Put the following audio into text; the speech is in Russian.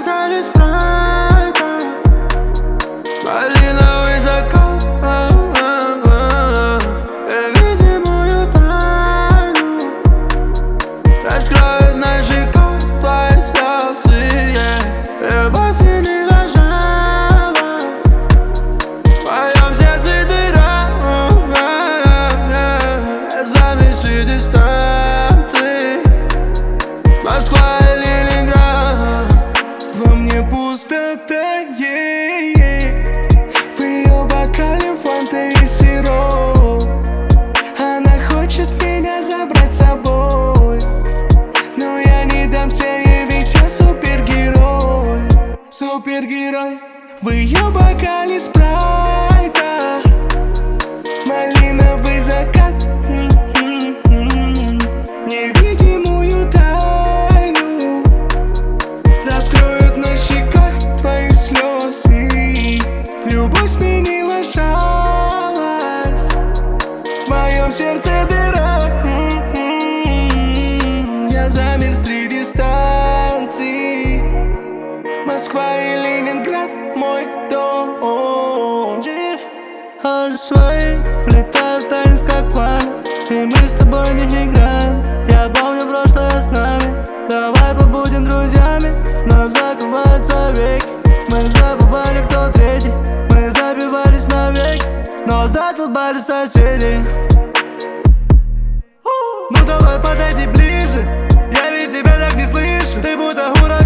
бокале спрайта, малиновый закат, невидимую тайну раскроют на щеках твои слезы. Любовь не лежала, в моем сердце дыра. Я замер среди дистанции, Москва и Ленинград. Во мне пустота, в ее бокале фанта и сироп. Она хочет меня забрать с собой, но я не дамся ей, ведь я супергерой. Супергерой. В ее бокале спрайта, малиновый закат, невидимую тайну раскроют на щеках твои слезы. Любовь сменила жалость, в моем сердце дыра. Я замер среди станций, Москва и Ленинград мой дом. Свои летают танец как пламя, и мы с тобой не играем. Я помню прошлое с нами, давай побудем друзьями. Но закрываются веки, мы забывали, кто третий. Мы забивались навеки, но задолбали соседи. Ну давай подойди ближе, я ведь тебя так не слышу. Ты будто ураган.